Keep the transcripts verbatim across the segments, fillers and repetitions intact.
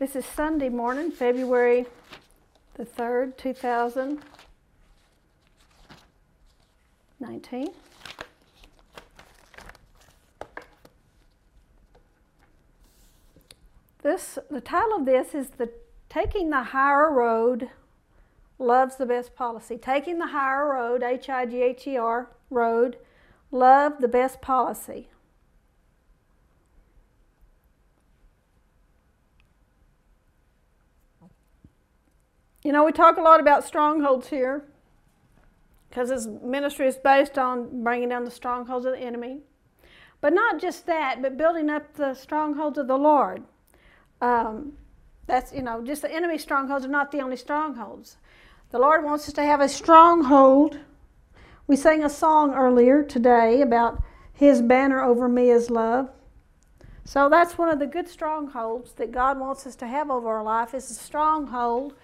This is Sunday morning, February the third, two thousand nineteen. This, the title of this is the Taking the Higher Road, Love's the Best Policy. Taking the Higher Road, H I G H E R, road, love the best policy. You know, we talk a lot about strongholds here because this ministry is based on bringing down the strongholds of the enemy. But not just that, but building up the strongholds of the Lord. Um, that's, you know, just the enemy strongholds are not the only strongholds. The Lord wants us to have a stronghold. We sang a song earlier today about His banner over me is love. So that's one of the good strongholds that God wants us to have over our life, is a stronghold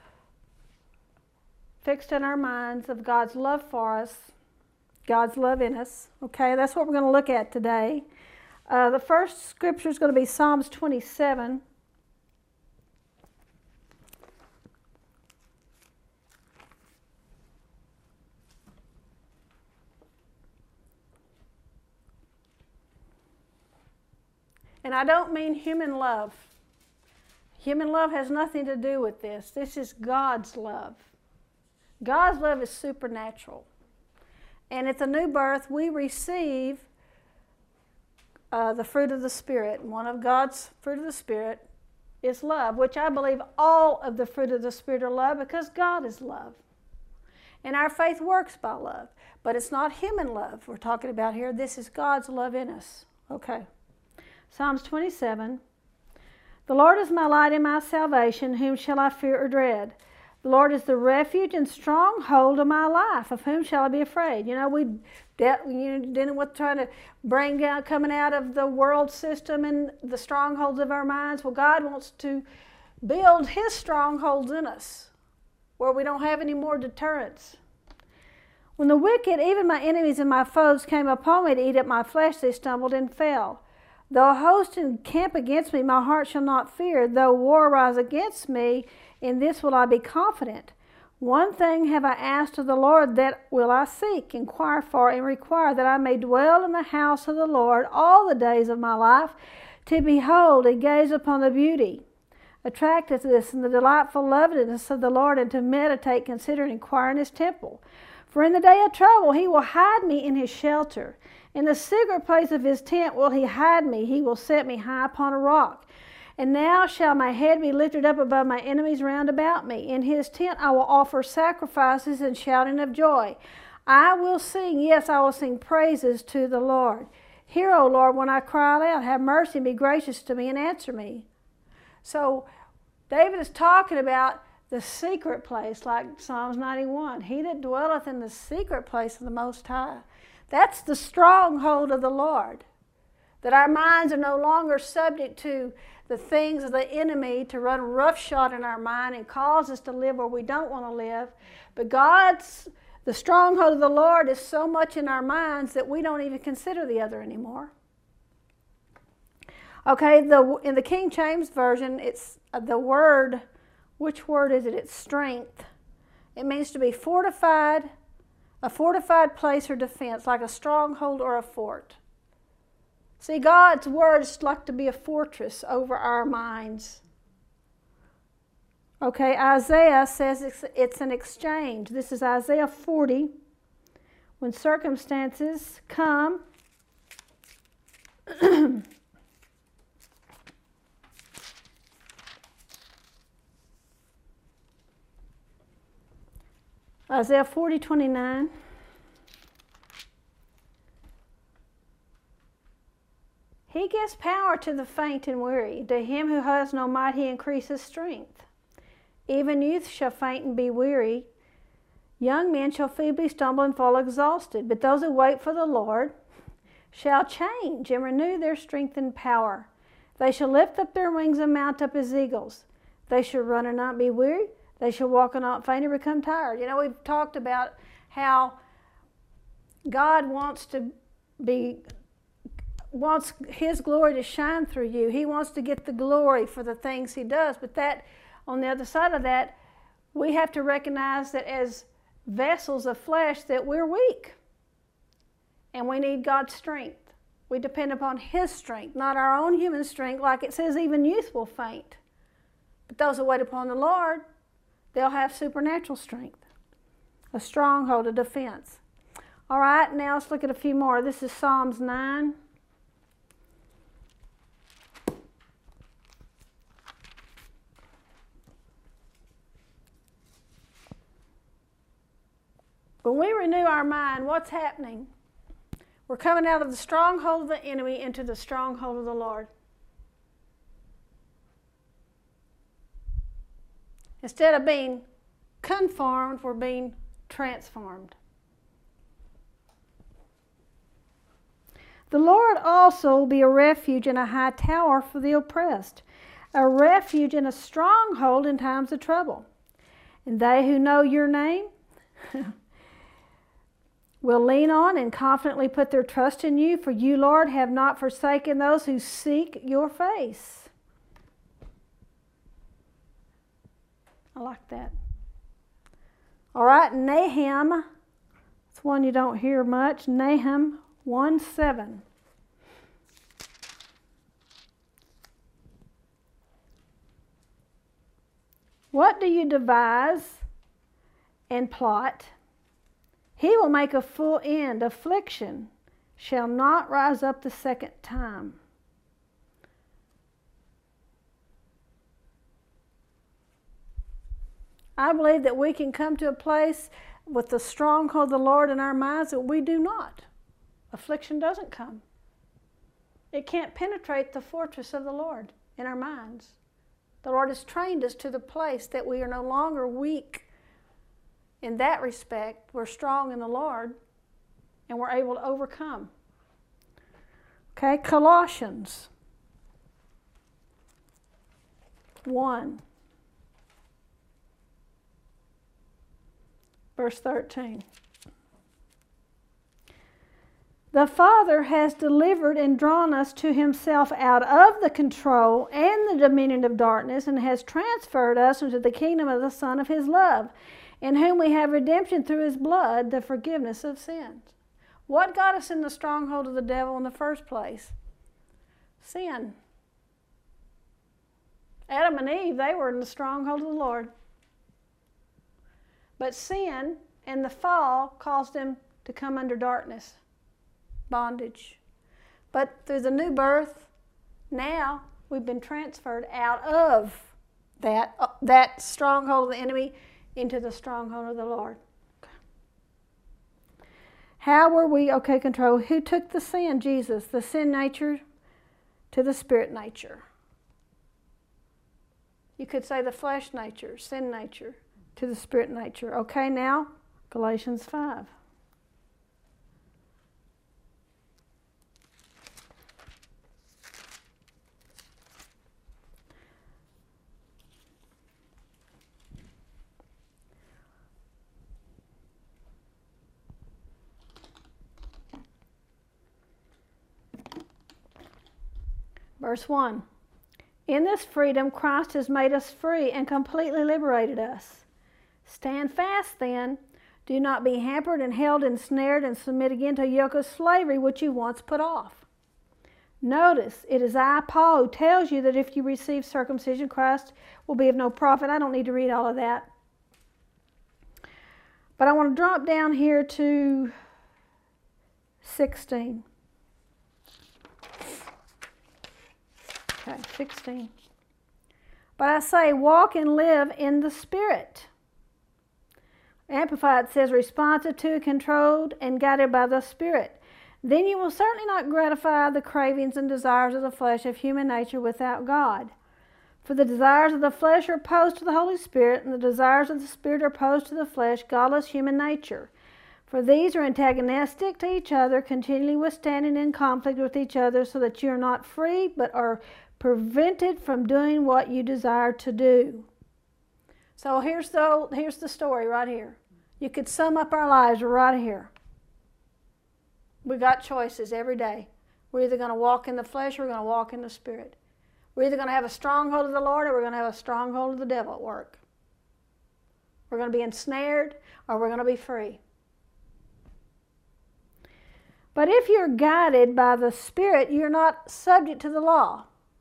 fixed in our minds of God's love for us, God's love in us. Okay, that's what we're going to look at today. Uh, the first scripture is going to be Psalms twenty-seven. And I don't mean human love. Human love has nothing to do with this. This is God's love. God's love is supernatural. And at the new birth, we receive uh, the fruit of the Spirit. One of God's fruit of the Spirit is love, which I believe all of the fruit of the Spirit are love because God is love. And our faith works by love. But it's not human love we're talking about here. This is God's love in us. Okay. Psalms twenty-seven. The Lord is my light and my salvation. Whom shall I fear or dread? The Lord is the refuge and stronghold of my life. Of whom shall I be afraid? You know, we dealt you know, dealing with trying to bring out, coming out of the world system and the strongholds of our minds. Well, God wants to build His strongholds in us where we don't have any more deterrence. When the wicked, even my enemies and my foes, came upon me to eat up my flesh, they stumbled and fell. Though a host encamp against me, my heart shall not fear. Though war rise against me, in this will I be confident. One thing have I asked of the Lord, that will I seek, inquire for, and require, that I may dwell in the house of the Lord all the days of my life, to behold and gaze upon the beauty, attractiveness, and the delightful loveliness of the Lord, and to meditate, consider, and inquire in His temple. For in the day of trouble He will hide me in His shelter. In the secret place of His tent will He hide me. He will set me high upon a rock. And now shall my head be lifted up above my enemies round about me. In His tent I will offer sacrifices and shouting of joy. I will sing, yes, I will sing praises to the Lord. Hear, O Lord, when I cry aloud. Have mercy and be gracious to me and answer me. So David is talking about the secret place, like Psalms ninety-one. He that dwelleth in the secret place of the Most High. That's the stronghold of the Lord. That our minds are no longer subject to the things of the enemy to run roughshod in our mind and cause us to live where we don't want to live. But God's, the stronghold of the Lord is so much in our minds that we don't even consider the other anymore. Okay, the, in the King James Version, it's the word, which word is it? It's strength. It means to be fortified, a fortified place or defense, like a stronghold or a fort. See, God's word is like to be a fortress over our minds. Okay, Isaiah says it's, it's an exchange. This is Isaiah forty. When circumstances come, Isaiah forty, twenty-nine. He gives power to the faint and weary. To him who has no might He increases strength. Even youth shall faint and be weary. Young men shall feebly stumble and fall exhausted. But those who wait for the Lord shall change and renew their strength and power. They shall lift up their wings and mount up as eagles. They shall run and not be weary. They shall walk and not faint or become tired. You know, we've talked about how God wants to be wants His glory to shine through you. He wants to get the glory for the things He does. But that, on the other side of that, we have to recognize that as vessels of flesh that we're weak. And we need God's strength. We depend upon His strength, not our own human strength. Like it says, even youth will faint. But those that wait upon the Lord, they'll have supernatural strength. A stronghold, a defense. All right, now let's look at a few more. This is Psalms nine. When we renew our mind, what's happening? We're coming out of the stronghold of the enemy into the stronghold of the Lord. Instead of being conformed, we're being transformed. The Lord also will be a refuge and a high tower for the oppressed, a refuge and a stronghold in times of trouble. And they who know your name will lean on and confidently put their trust in you, for you, Lord, have not forsaken those who seek your face. I like that. All right, Nahum. It's one you don't hear much. Nahum one seven. What do you devise and plot? He will make a full end. Affliction shall not rise up the second time. I believe that we can come to a place with the stronghold of the Lord in our minds that we do not. Affliction doesn't come. It can't penetrate the fortress of the Lord in our minds. The Lord has trained us to the place that we are no longer weak. In that respect, we're strong in the Lord and we're able to overcome. Okay, Colossians one, verse thirteen. The Father has delivered and drawn us to Himself out of the control and the dominion of darkness, and has transferred us into the kingdom of the Son of His love, in whom we have redemption through His blood, the forgiveness of sins. What got us in the stronghold of the devil in the first place? Sin. Adam and Eve, they were in the stronghold of the Lord. But sin and the fall caused them to come under darkness, bondage. But through the new birth, now we've been transferred out of that, uh, that stronghold of the enemy into the stronghold of the Lord. Okay. How were we, okay, control? Who took the sin? Jesus. The sin nature to the spirit nature. You could say the flesh nature, sin nature, to the spirit nature. Okay, now, Galatians five. Verse one. In this freedom, Christ has made us free and completely liberated us. Stand fast then. Do not be hampered and held and snared and submit again to a yoke of slavery which you once put off. Notice, it is I, Paul, who tells you that if you receive circumcision, Christ will be of no profit. I don't need to read all of that. But I want to drop down here to sixteen. Okay, sixteen. But I say, walk and live in the Spirit. Amplified says, responsive to, controlled, and guided by the Spirit. Then you will certainly not gratify the cravings and desires of the flesh of human nature without God. For the desires of the flesh are opposed to the Holy Spirit, and the desires of the Spirit are opposed to the flesh, godless human nature. For these are antagonistic to each other, continually withstanding in conflict with each other, so that you are not free, but are prevented from doing what you desire to do. So here's the, here's the story right here. You could sum up our lives right here. We got choices every day. We're either going to walk in the flesh or we're going to walk in the Spirit. We're either going to have a stronghold of the Lord or we're going to have a stronghold of the devil at work. We're going to be ensnared or we're going to be free. But if you're guided by the Spirit, you're not subject to the law.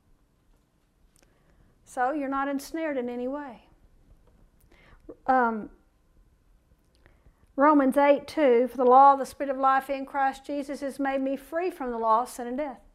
So you're not ensnared in any way. Um, Romans eight two, for the law of the Spirit of life in Christ Jesus has made me free from the law of sin and death.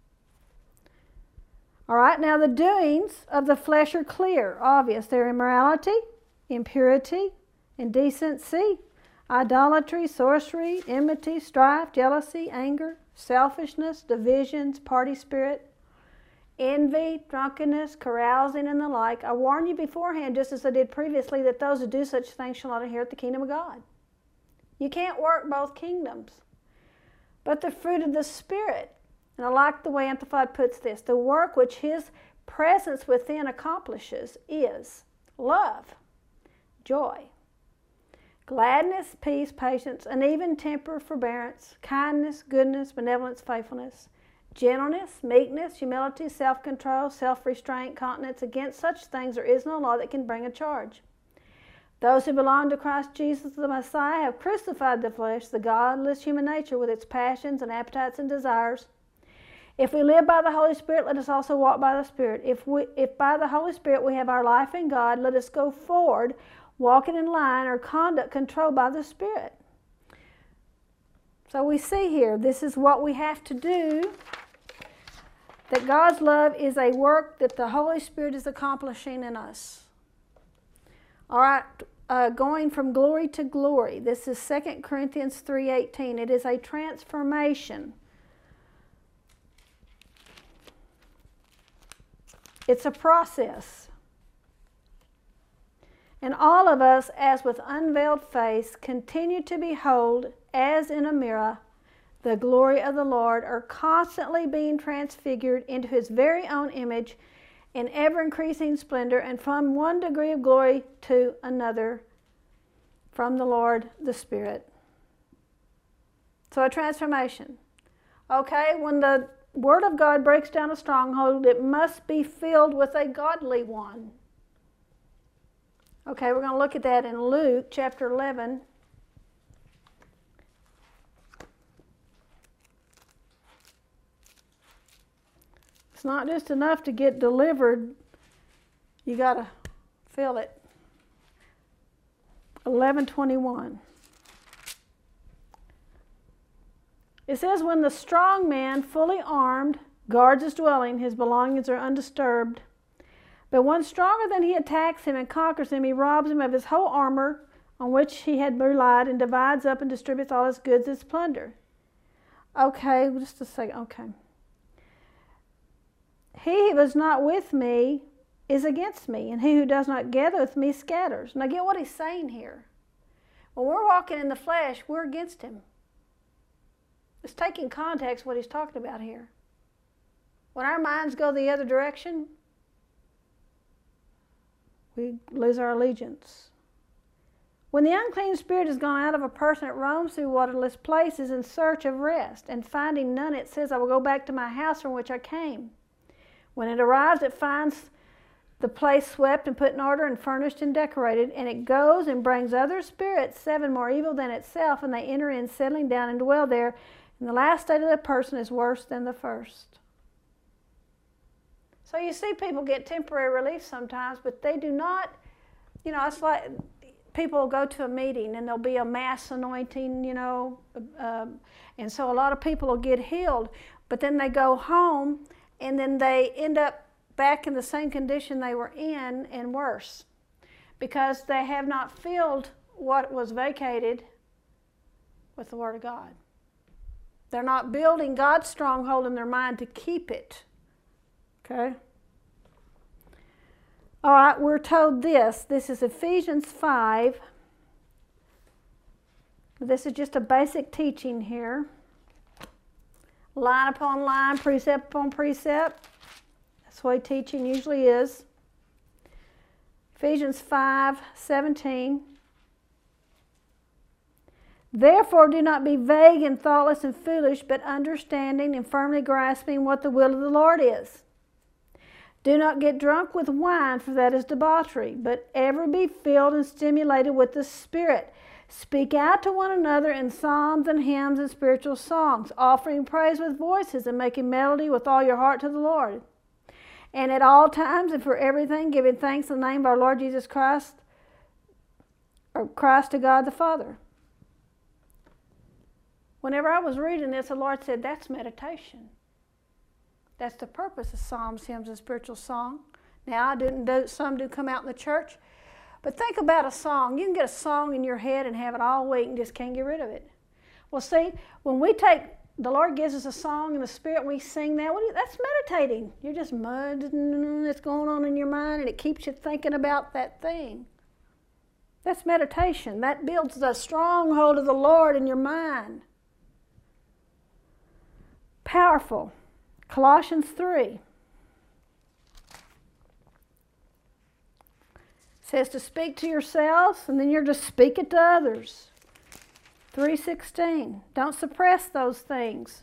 All right, now the doings of the flesh are clear, obvious. They're immorality, impurity, indecency, idolatry, sorcery, enmity, strife, jealousy, anger, selfishness, divisions, party spirit, envy, drunkenness, carousing, and the like. I warn you beforehand, just as I did previously, that those who do such things shall not inherit the kingdom of God. You can't work both kingdoms. But the fruit of the Spirit, and I like the way Amplified puts this, the work which His presence within accomplishes is love, joy, gladness, peace, patience, an even temper, forbearance, kindness, goodness, benevolence, faithfulness, gentleness, meekness, humility, self-control, self-restraint, continence. Against such things there is no law that can bring a charge. Those who belong to Christ Jesus the Messiah have crucified the flesh, the godless human nature with its passions and appetites and desires. If we live by the Holy Spirit, let us also walk by the Spirit. If, we, if by the Holy Spirit we have our life in God, let us go forward, walking in line, or conduct controlled by the Spirit. So we see here, this is what we have to do, that God's love is a work that the Holy Spirit is accomplishing in us. All right, uh, going from glory to glory. This is Second Corinthians three eighteen. It is a transformation. It's a process. And all of us, as with unveiled face, continue to behold, as in a mirror, the glory of the Lord, are constantly being transfigured into His very own image in ever-increasing splendor, and from one degree of glory to another, from the Lord, the Spirit. So a transformation. Okay, when the Word of God breaks down a stronghold, it must be filled with a godly one. Okay, we're going to look at that in Luke chapter eleven. It's not just enough to get delivered. You got to feel it. eleven twenty-one. It says, when the strong man, fully armed, guards his dwelling, his belongings are undisturbed. But one stronger than he attacks him and conquers him. He robs him of his whole armor on which he had relied, and divides up and distributes all his goods as plunder. Okay, just a second. Okay. He who is not with me is against me, and he who does not gather with me scatters. Now get what he's saying here. When we're walking in the flesh, we're against him. It's taking context what he's talking about here. When our minds go the other direction, we lose our allegiance. When the unclean spirit has gone out of a person, it roams through waterless places in search of rest, and finding none, it says, I will go back to my house from which I came. When it arrives, it finds the place swept and put in order and furnished and decorated, and it goes and brings other spirits, seven more evil than itself, and they enter in, settling down and dwell there. And the last state of the person is worse than the first. So you see people get temporary relief sometimes, but they do not, you know, it's like people will go to a meeting and there'll be a mass anointing, you know, um, and so a lot of people will get healed, but then they go home and then they end up back in the same condition they were in and worse, because they have not filled what was vacated with the Word of God. They're not building God's stronghold in their mind to keep it. Okay? All right, we're told this. This is Ephesians five. This is just a basic teaching here. Line upon line, precept upon precept. That's the way teaching usually is. Ephesians five seventeen. Therefore do not be vague and thoughtless and foolish, but understanding and firmly grasping what the will of the Lord is. Do not get drunk with wine, for that is debauchery, but ever be filled and stimulated with the Spirit. Speak out to one another in psalms and hymns and spiritual songs, offering praise with voices and making melody with all your heart to the Lord. And at all times and for everything, giving thanks in the name of our Lord Jesus Christ, or Christ to God the Father. Whenever I was reading this, the Lord said, that's meditation. That's the purpose of psalms, hymns, and spiritual song. Now, I didn't do, some do come out in the church, but think about a song. You can get a song in your head and have it all week and just can't get rid of it. Well, see, when we take, the Lord gives us a song in the Spirit, and we sing that, what do you, that's meditating. You're just mudding that's going on in your mind, and it keeps you thinking about that thing. That's meditation. That builds the stronghold of the Lord in your mind. Powerful. Colossians three says to speak to yourselves, and then you're to speak it to others. three sixteen. Don't suppress those things.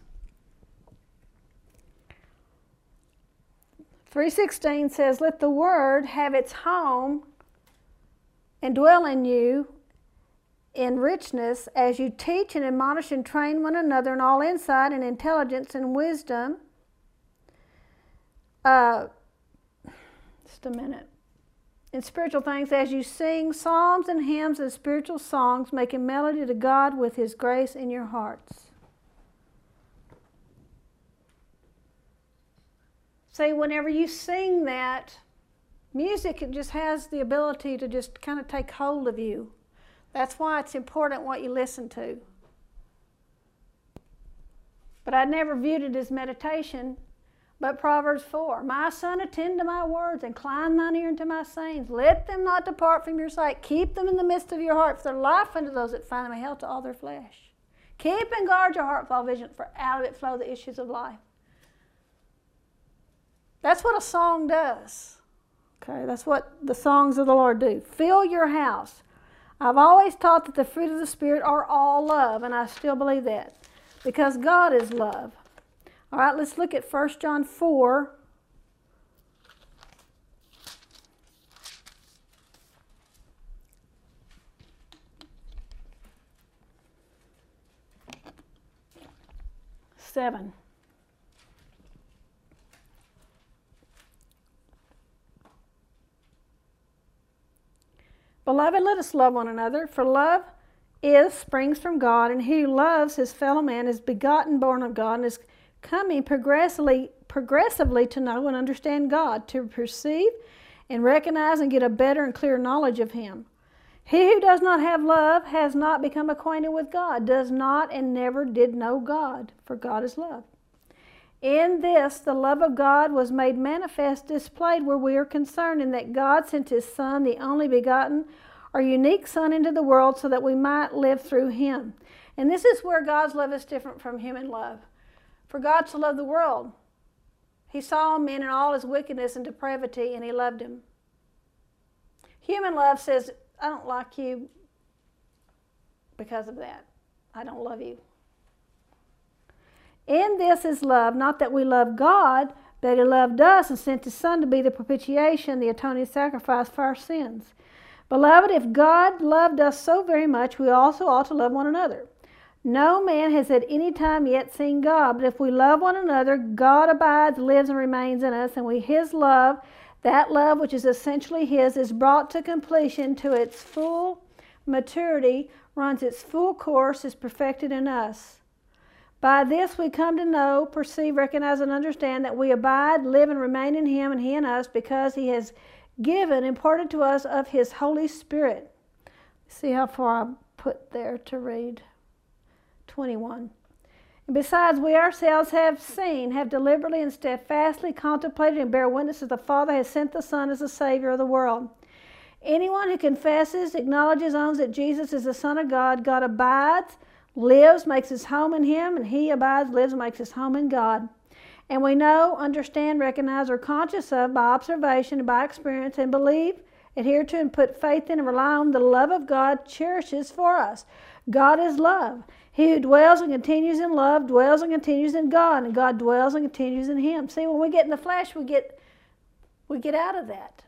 three sixteen says, let the word have its home and dwell in you in richness as you teach and admonish and train one another in all insight and intelligence and wisdom. Uh, just a minute. In spiritual things, as you sing psalms and hymns and spiritual songs, making melody to God with His grace in your hearts. See, whenever you sing that, music, it just has the ability to just kind of take hold of you. That's why it's important what you listen to. But I never viewed it as meditation. But Proverbs four, my son, attend to my words, incline thine ear unto my sayings. Let them not depart from your sight. Keep them in the midst of your heart, for their life unto those that find them, and health to all their flesh. Keep and guard your heart with all vigilant, for out of it flow the issues of life. That's what a song does. Okay, that's what the songs of the Lord do. Fill your house. I've always taught that the fruit of the Spirit are all love, and I still believe that, because God is love. All right, let's look at First John four. seven. Beloved, let us love one another, for love is springs from God, and he who loves his fellow man is begotten, born of God, and is coming progressively, progressively to know and understand God, to perceive and recognize and get a better and clearer knowledge of Him. He who does not have love has not become acquainted with God, does not and never did know God, for God is love. In this, the love of God was made manifest, displayed where we are concerned, in that God sent His Son, the only begotten, or unique Son, into the world so that we might live through Him. And this is where God's love is different from human love. For God so loved the world. He saw man in all his wickedness and depravity, and He loved him. Human love says, I don't like you because of that. I don't love you. In this is love, not that we love God, but He loved us and sent His Son to be the propitiation, the atoning sacrifice for our sins. Beloved, if God loved us so very much, we also ought to love one another. No man has at any time yet seen God, but if we love one another, God abides, lives, and remains in us, and we His love, that love which is essentially His, is brought to completion, to its full maturity, runs its full course, is perfected in us. By this we come to know, perceive, recognize, and understand that we abide, live, and remain in Him, and He in us, because He has given, imparted to us of His Holy Spirit. See how far I put there to read. twenty-one. And besides, we ourselves have seen, have deliberately and steadfastly contemplated, and bear witness that the Father has sent the Son as the Savior of the world. Anyone who confesses, acknowledges, owns that Jesus is the Son of God, God abides, lives, makes His home in Him, and He abides, lives, and makes His home in God. And we know, understand, recognize, are conscious of by observation and by experience, and believe adhere to, and put faith in and rely on the love of God cherishes for us. God is love. He who dwells and continues in love dwells and continues in God, and God dwells and continues in him. See, when we get in the flesh, we get, we get out of that.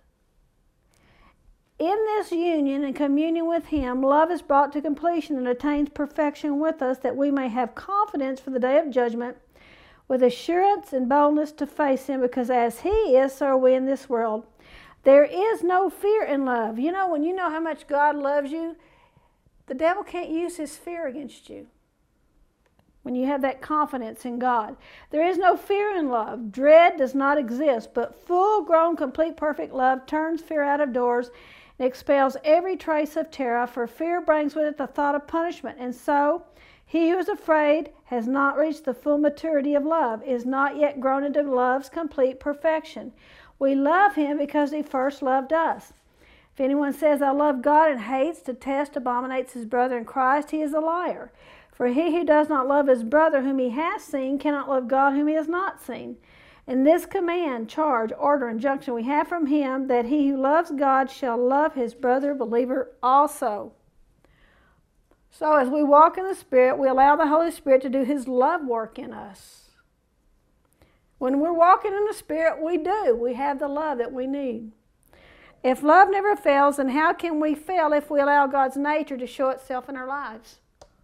In this union and communion with him, love is brought to completion and attains perfection with us, that we may have confidence for the day of judgment, with assurance and boldness to face him, because as he is, so are we in this world. There is no fear in love. You know, when you know how much God loves you, the devil can't use his fear against you. When you have that confidence in God. There is no fear in love. Dread does not exist, but full-grown, complete, perfect love turns fear out of doors and expels every trace of terror, for fear brings with it the thought of punishment. And so, he who is afraid has not reached the full maturity of love, is not yet grown into love's complete perfection. We love him because he first loved us. If anyone says, I love God, and hates, detests, abominates his brother in Christ, he is a liar. For he who does not love his brother whom he has seen cannot love God whom he has not seen. And this command, charge, order, injunction we have from him, that he who loves God shall love his brother believer also. So as we walk in the Spirit, we allow the Holy Spirit to do his love work in us. When we're walking in the Spirit, we do. We have the love that we need. If love never fails, then how can we fail if we allow God's nature to show itself in our lives?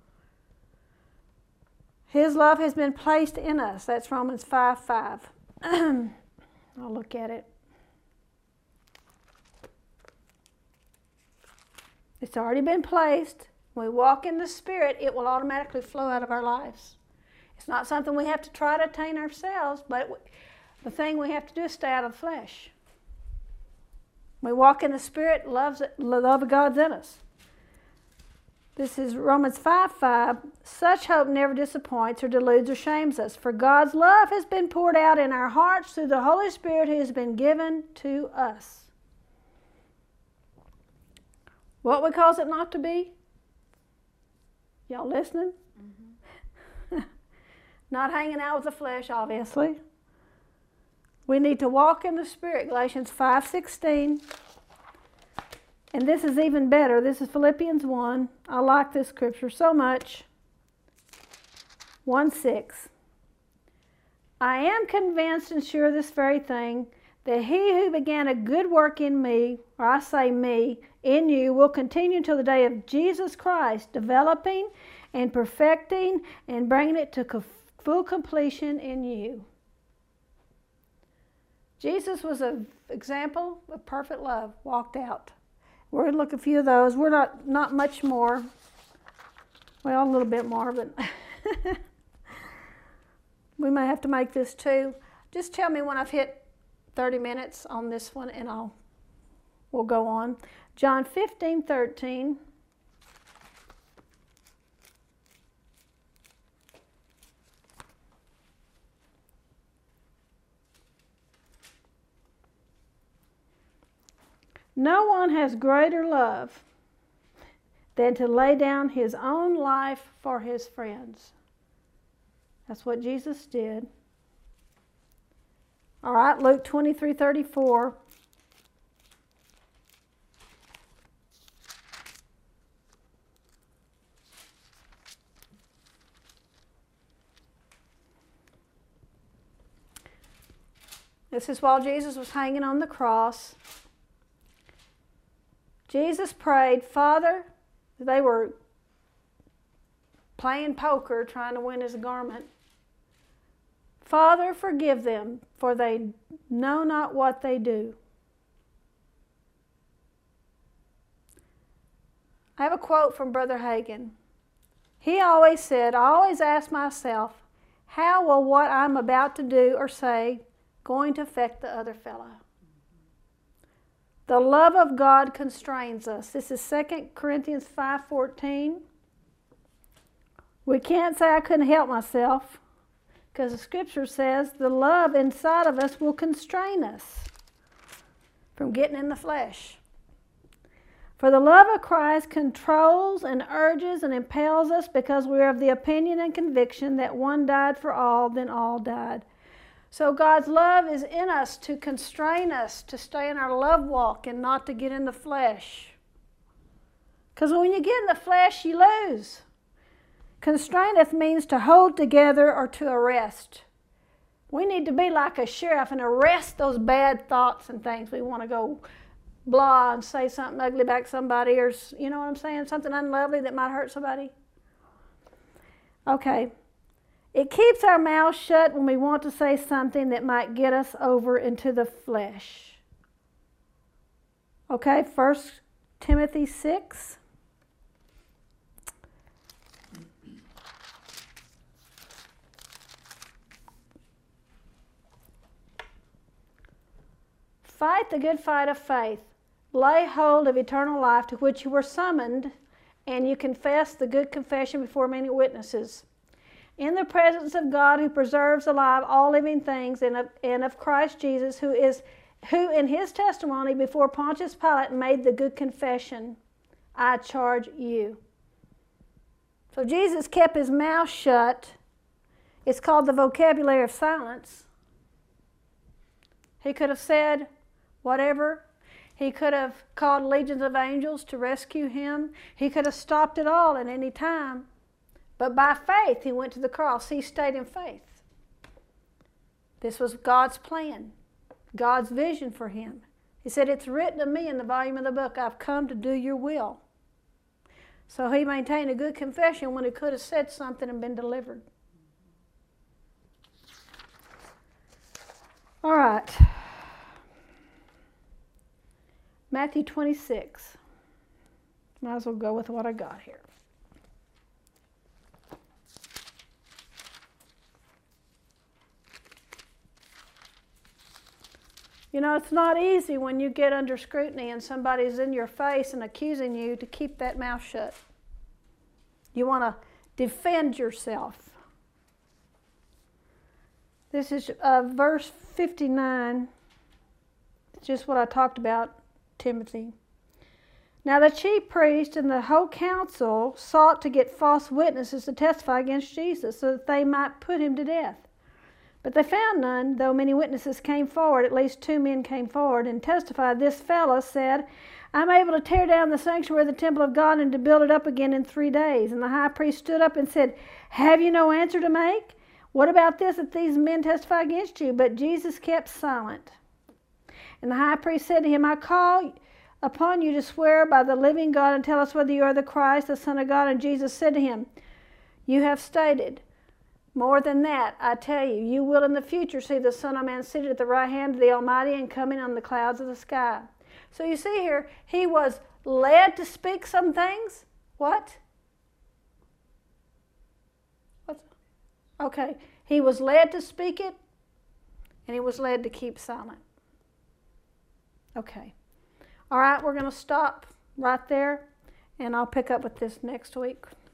His love has been placed in us. That's Romans five five. I'll look at it. It's already been placed. When we walk in the Spirit, it will automatically flow out of our lives. It's not something we have to try to attain ourselves, but the thing we have to do is stay out of the flesh. When we walk in the Spirit, love's, the love of God's in us. This is Romans five five. Such hope never disappoints or deludes or shames us, for God's love has been poured out in our hearts through the Holy Spirit who has been given to us. What we cause it not to be? Y'all listening? Mm-hmm. Not hanging out with the flesh, obviously. We need to walk in the Spirit, Galatians five sixteen. And this is even better. This is Philippians one. I like this scripture so much. one six. I am convinced and sure of this very thing, that he who began a good work in me, or I say me, in you, will continue until the day of Jesus Christ, developing and perfecting and bringing it to co- full completion in you. Jesus was an example of perfect love, walked out. We're going to look at a few of those. We're not, not much more. Well, a little bit more, but we may have to make this two. Just tell me when I've hit thirty minutes on this one, and I'll we'll go on. John fifteen thirteen. No one has greater love than to lay down his own life for his friends. That's what Jesus did. All right, Luke twenty-three thirty-four. This is while Jesus was hanging on the cross. Jesus prayed, Father, they were playing poker trying to win his garment. Father, forgive them, for they know not what they do. I have a quote from Brother Hagin. He always said, I always ask myself, how will what I'm about to do or say going to affect the other fellow? The love of God constrains us. This is Second Corinthians five fourteen. We can't say I couldn't help myself, because the Scripture says the love inside of us will constrain us from getting in the flesh. For the love of Christ controls and urges and impels us, because we are of the opinion and conviction that one died for all, then all died. So God's love is in us to constrain us to stay in our love walk and not to get in the flesh. Because when you get in the flesh, you lose. Constraineth means to hold together or to arrest. We need to be like a sheriff and arrest those bad thoughts and things. We want to go blah and say something ugly back to somebody, or, you know what I'm saying, something unlovely that might hurt somebody. Okay. It keeps our mouth shut when we want to say something that might get us over into the flesh. Okay, First Timothy six. Fight the good fight of faith. Lay hold of eternal life to which you were summoned, and you confess the good confession before many witnesses. In the presence of God, who preserves alive all living things, and of, and of Christ Jesus, who is who in his testimony before Pontius Pilate made the good confession, I charge you. So Jesus kept his mouth shut. It's called the vocabulary of silence. He could have said whatever. He could have called legions of angels to rescue him. He could have stopped it all at any time. But by faith, he went to the cross. He stayed in faith. This was God's plan, God's vision for him. He said, it's written of me in the volume of the book, I've come to do your will. So he maintained a good confession when he could have said something and been delivered. All right. Matthew twenty-six. Might as well go with what I got here. You know, it's not easy when you get under scrutiny and somebody's in your face and accusing you to keep that mouth shut. You want to defend yourself. This is uh, verse fifty-nine. It's just what I talked about, Timothy. Now the chief priest and the whole council sought to get false witnesses to testify against Jesus so that they might put him to death. But they found none, though many witnesses came forward. At least two men came forward and testified. This fellow said, I'm able to tear down the sanctuary of the temple of God and to build it up again in three days. And the high priest stood up and said, have you no answer to make? What about this, that these men testify against you? But Jesus kept silent. And the high priest said to him, I call upon you to swear by the living God and tell us whether you are the Christ, the Son of God. And Jesus said to him, you have stated. More than that, I tell you, you will in the future see the Son of Man seated at the right hand of the Almighty and coming on the clouds of the sky. So you see here, he was led to speak some things. What? What's, okay, he was led to speak it, and he was led to keep silent. Okay. All right, we're going to stop right there, and I'll pick up with this next week.